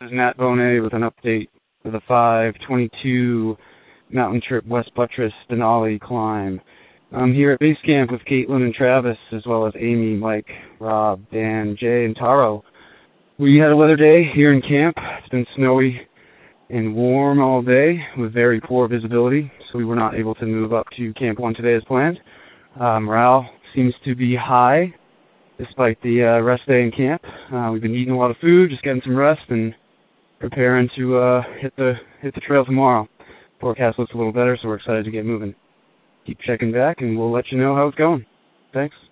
is Matt Bonet with an update for the 522 Mountain Trip West Buttress Denali climb. I'm here at base camp with Caitlin and Travis, as well as Amy, Mike, Rob, Dan, Jay, and Taro. We had a weather day here in camp. It's been snowy and warm all day with very poor visibility, so we were not able to move up to Camp 1 today as planned. Morale seems to be high despite the rest day in camp. We've been eating a lot of food, just getting some rest, and preparing to hit the trail tomorrow. Forecast looks a little better, so we're excited to get moving. Keep checking back, and we'll let you know how it's going. Thanks.